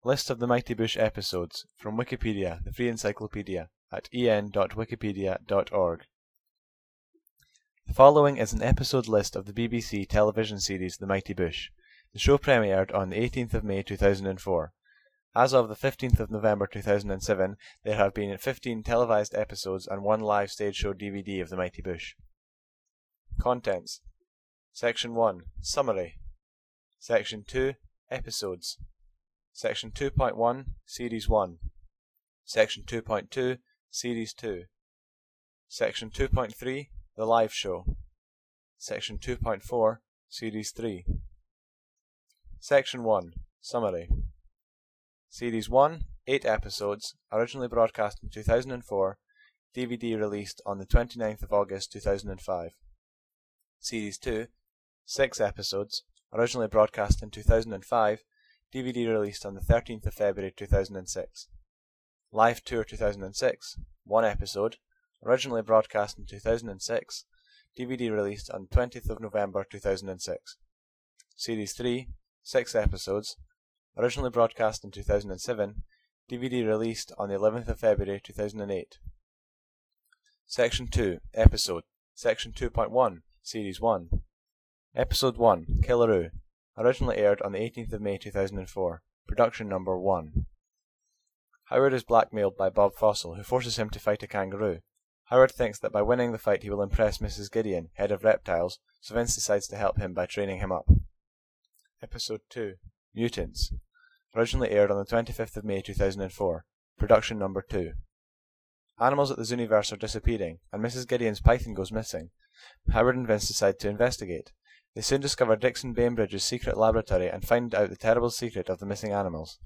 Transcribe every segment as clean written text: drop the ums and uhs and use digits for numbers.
List of the Mighty Boosh episodes from Wikipedia, the free encyclopedia, at en.wikipedia.org. The following is an episode list of the BBC television series The Mighty Boosh. The show premiered on the 18th of May 2004. As of the 15th of November 2007, there have been 15 televised episodes and 1 live stage show DVD of The Mighty Boosh. Contents: Section 1, Summary. Section 2, Episodes. Section 2.1, Series 1. Section 2.2, Series 2. Section 2.3, The Live Show. Section 2.4, Series 3. Section 1, Summary. Series 1, 8 episodes, originally broadcast in 2004, DVD released on the 29th of August 2005. Series 2, 6 episodes, originally broadcast in 2005, DVD released on the 13th of February 2006. Live Tour 2006, 1 episode, originally broadcast in 2006, DVD released on the 20th of November 2006. Series 3, 6 episodes, originally broadcast in 2007, DVD released on the 11th of February 2008. Section 2, Episode. Section 2.1, Series 1. Episode 1, Killaroo. Originally aired on the 18th of May 2004. Production number 1. Howard is blackmailed by Bob Fossil, who forces him to fight a kangaroo. Howard thinks that by winning the fight he will impress Mrs. Gideon, head of reptiles, so Vince decides to help him by training him up. Episode 2, Mutants. Originally aired on the 25th of May 2004. Production number 2. Animals at the Zooniverse are disappearing, and Mrs. Gideon's python goes missing. Howard and Vince decide to investigate. They soon discover Dixon Bainbridge's secret laboratory and find out the terrible secret of the missing animals.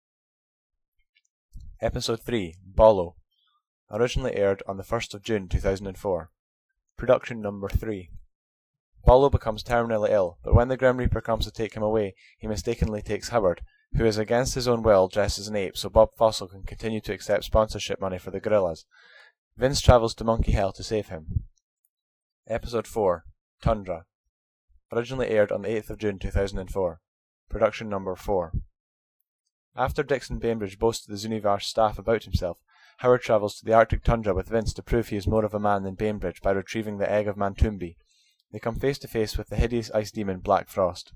Episode 3, Bollo. Originally aired on the 1st of June 2004. Production number 3. Bollo becomes terminally ill, but when the Grim Reaper comes to take him away, he mistakenly takes Howard, who is against his own will dressed as an ape so Bob Fossil can continue to accept sponsorship money for the gorillas. Vince travels to Monkey Hell to save him. Episode 4, Tundra. Originally aired on the 8th of June 2004. Production number 4. After Dixon Bainbridge boasts to the Zooniverse staff about himself, Howard travels to the Arctic tundra with Vince to prove he is more of a man than Bainbridge by retrieving the egg of Mantumbi. They come face to face with the hideous ice demon Black Frost.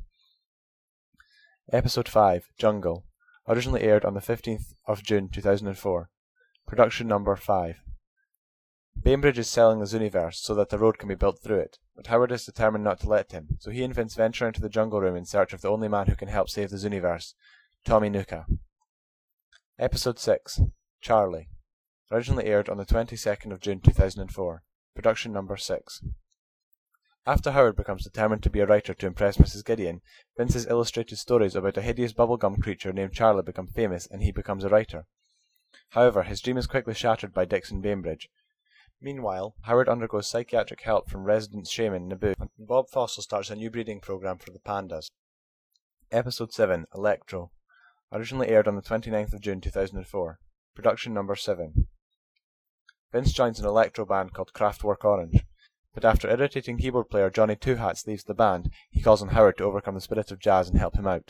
Episode 5, Jungle. Originally aired on the 15th of June 2004. Production number 5. Bainbridge is selling the Zooniverse so that the road can be built through it, but Howard is determined not to let him, so he and Vince venture into the jungle room in search of the only man who can help save the Zooniverse, Tommy Nuka. Episode 6, Charlie. Originally aired on the 22nd of June 2004. Production number 6. After Howard becomes determined to be a writer to impress Mrs. Gideon, Vince's illustrated stories about a hideous bubblegum creature named Charlie become famous and he becomes a writer. However, his dream is quickly shattered by Dixon Bainbridge. Meanwhile, Howard undergoes psychiatric help from resident shaman Naboo, and Bob Fossil starts a new breeding program for the pandas. Episode 7, Electro. Originally aired on the 29th of June 2004. Production number 7. Vince joins an electro band called Kraftwerk Orange, but after irritating keyboard player Johnny Two Hats leaves the band, he calls on Howard to overcome the spirit of jazz and help him out.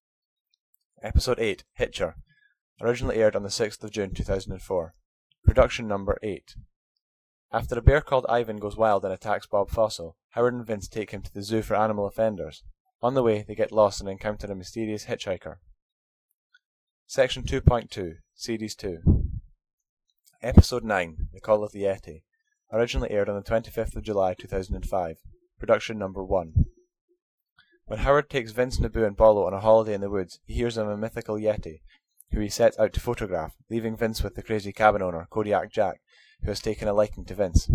Episode 8, Hitcher. Originally aired on the 6th of June 2004. Production number 8. After a bear called Ivan goes wild and attacks Bob Fossil, Howard and Vince take him to the zoo for animal offenders. On the way, they get lost and encounter a mysterious hitchhiker. Section 2.2, Series 2. Episode 9, The Call of the Yeti. Originally aired on the 25th of July 2005. Production number 1. When Howard takes Vince, Naboo and Bollo on a holiday in the woods, he hears of a mythical Yeti, who he sets out to photograph, leaving Vince with the crazy cabin owner, Kodiak Jack, who has taken a liking to Vince.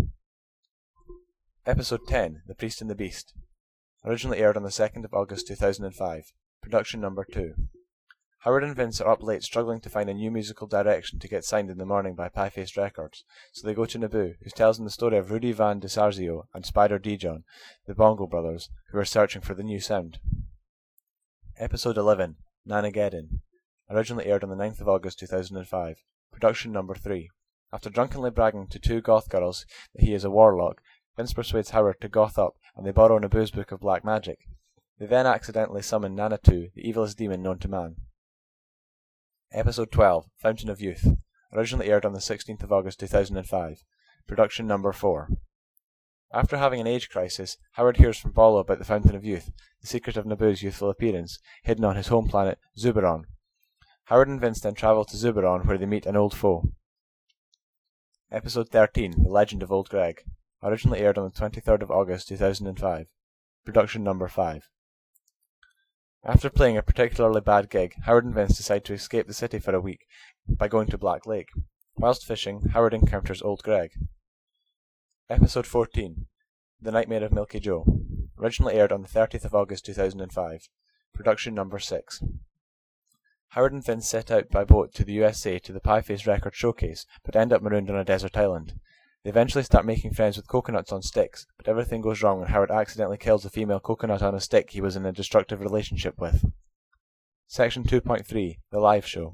Episode 10, The Priest and the Beast. Originally aired on the 2nd of August 2005. Production number 2. Howard and Vince are up late struggling to find a new musical direction to get signed in the morning by Pie-Faced Records, so they go to Naboo, who tells them the story of Rudy Van DeSarzio and Spider Dijon, the Bongo brothers, who are searching for the new sound. Episode 11, Nanageddon. Originally aired on the 9th of August 2005. Production number 3. After drunkenly bragging to 2 goth girls that he is a warlock, Vince persuades Howard to goth up, and they borrow Naboo's book of black magic. They then accidentally summon Nana-Two, the evilest demon known to man. Episode 12, Fountain of Youth. Originally aired on the 16th of August 2005. Production number 4. After having an age crisis, Howard hears from Bolo about the Fountain of Youth, the secret of Naboo's youthful appearance, hidden on his home planet, Zuberon. Howard and Vince then travel to Zuberon, where they meet an old foe. Episode 13, The Legend of Old Greg. Originally aired on the 23rd of August 2005. Production number 5. After playing a particularly bad gig, Howard and Vince decide to escape the city for a week by going to Black Lake. Whilst fishing, Howard encounters Old Greg. Episode 14, The Nightmare of Milky Joe. Originally aired on the 30th of August 2005. Production number 6. Howard and Vince set out by boat to the USA to the Pieface Record Showcase, but end up marooned on a desert island. They eventually start making friends with coconuts on sticks, but everything goes wrong when Howard accidentally kills a female coconut on a stick he was in a destructive relationship with. Section 2.3, The Live Show.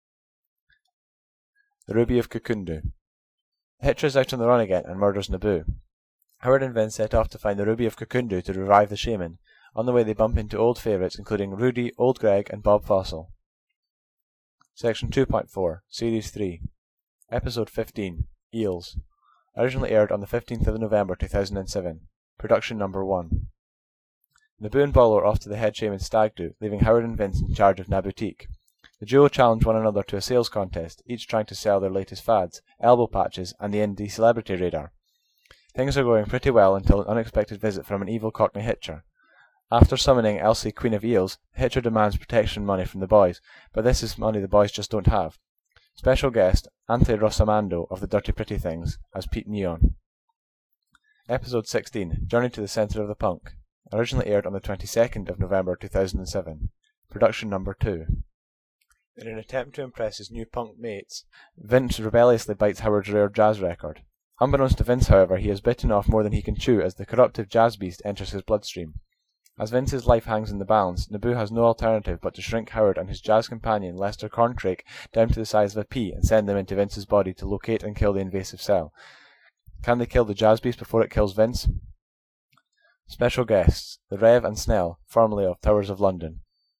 The Ruby of Kukundu. The Hitcher is out on the run again and murders Naboo. Howard and Vince set off to find the Ruby of Kukundu to revive the shaman. On the way they bump into old favourites including Rudy, Old Greg and Bob Fossil. Section 2.4, Series 3. Episode 15, Eels. Originally aired on the 15th of November 2007. Production number 1. Naboo and Bolo are off to the head shaman's stag do, leaving Howard and Vince in charge of Nabootique. The duo challenge one another to a sales contest, each trying to sell their latest fads, elbow patches, and the indie celebrity radar. Things are going pretty well until an unexpected visit from an evil Cockney Hitcher. After summoning Elsie, Queen of Eels, the Hitcher demands protection money from the boys, but this is money the boys just don't have. Special guest, Ante Rosamando of the Dirty Pretty Things, as Pete Neon. Episode 16, Journey to the Centre of the Punk. Originally aired on the 22nd of November 2007. Production number 2. In an attempt to impress his new punk mates, Vince rebelliously bites Howard's rare jazz record. Unbeknownst to Vince, however, he has bitten off more than he can chew as the corruptive jazz beast enters his bloodstream. As Vince's life hangs in the balance, Naboo has no alternative but to shrink Howard and his jazz companion Lester Corncrake down to the size of a pea and send them into Vince's body to locate and kill the invasive cell. Can they kill the jazz beast before it kills Vince? Special guests, the Rev and Snell, formerly of Towers of London.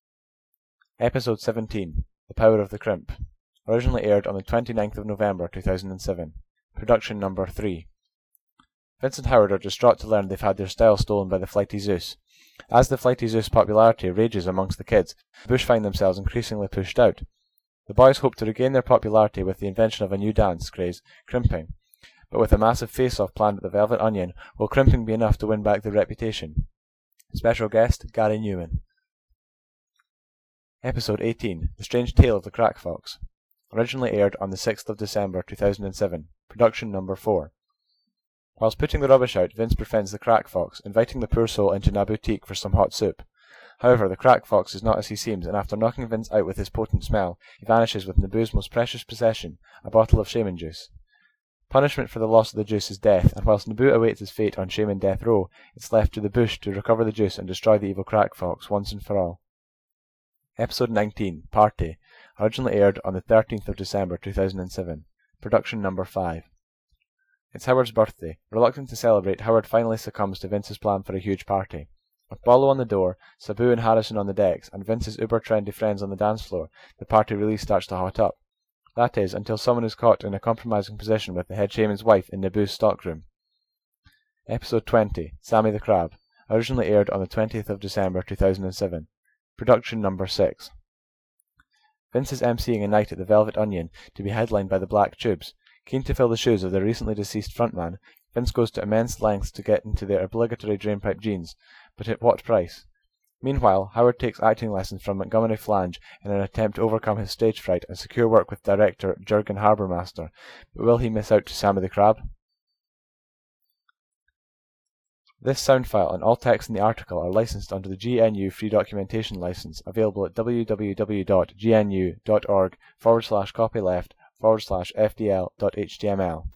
Episode 17, The Power of the Crimp. Originally aired on the 29th of November 2007. Production number 3. Vince and Howard are distraught to learn they've had their style stolen by the Flighty Zeus. As the Flighty Zeus popularity rages amongst the kids, the Bush find themselves increasingly pushed out. The boys hope to regain their popularity with the invention of a new dance craze, crimping. But with a massive face-off planned at the Velvet Onion, will crimping be enough to win back their reputation? Special guest, Gary Newman. Episode 18, The Strange Tale of the Crack Fox. Originally aired on the 6th of December 2007. Production number 4. Whilst putting the rubbish out, Vince befriends the Crack Fox, inviting the poor soul into Nabootique for some hot soup. However, the Crack Fox is not as he seems, and after knocking Vince out with his potent smell, he vanishes with Naboo's most precious possession, a bottle of shaman juice. Punishment for the loss of the juice is death, and whilst Naboo awaits his fate on shaman death row, it's left to the Bush to recover the juice and destroy the evil Crack Fox once and for all. Episode 19, Party. Originally aired on the 13th of December 2007. Production number 5. It's Howard's birthday. Reluctant to celebrate, Howard finally succumbs to Vince's plan for a huge party. With Bolo on the door, Sabu and Harrison on the decks, and Vince's uber-trendy friends on the dance floor, the party really starts to hot up. That is, until someone is caught in a compromising position with the head shaman's wife in Naboo's stockroom. Episode 20, Sammy the Crab. Originally aired on the 20th of December 2007. Production number 6. Vince is emceeing a night at the Velvet Onion to be headlined by the Black Tubes. Keen to fill the shoes of their recently deceased frontman, Vince goes to immense lengths to get into their obligatory drainpipe jeans, but at what price? Meanwhile, Howard takes acting lessons from Montgomery Flange in an attempt to overcome his stage fright and secure work with director Jurgen Harbourmaster, but will he miss out to Sammy the Crab? This sound file and all text in the article are licensed under the GNU Free Documentation License, available at www.gnu.org/copyleft/FDL.html.